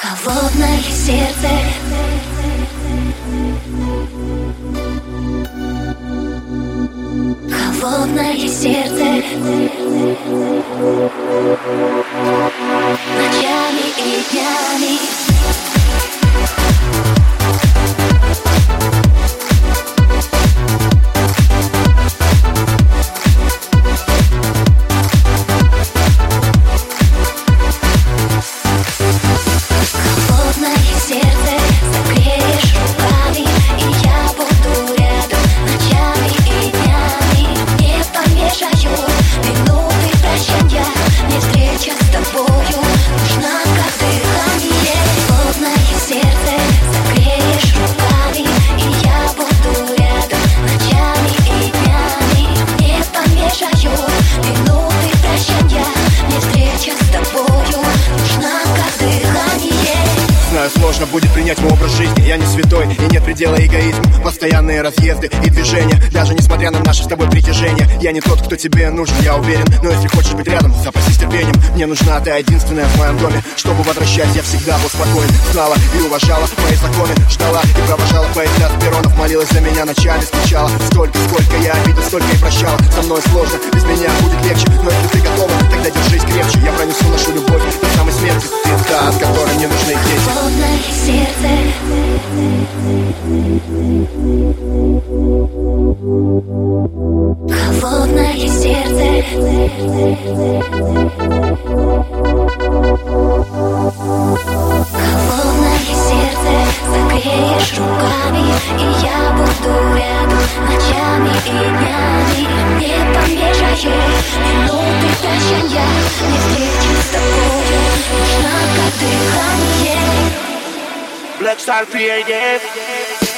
Холодное сердце, холодное сердце, ночами и днями. Сложно будет принять мой образ жизни. Я не святой, и нет предела эгоизму. Постоянные разъезды и движения, даже несмотря на наше с тобой притяжение. Я не тот, кто тебе нужен, я уверен. Но если хочешь быть рядом, запасись терпением. Мне нужна ты единственная в моем доме. Чтобы возвращать, я всегда был спокоен. Знала и уважала мои законы. Ждала и провожала поезда с перронов. Молилась за меня ночами, скучала. Сколько я обидел, столько и прощала. Со мной сложно, без меня будет легче. Но если ты готова, тогда держись крепче. Я пронесу нашу любовь до самой смерти. Ты та, от которой мне нужны дети. Холодное сердце, холодное сердце, холодное сердце, согреешь руками, и я буду рядом ночами и днями. Не помешаешь минуты прощанья, не встречи с тобою, нужна как дыхание. Black Star Creative.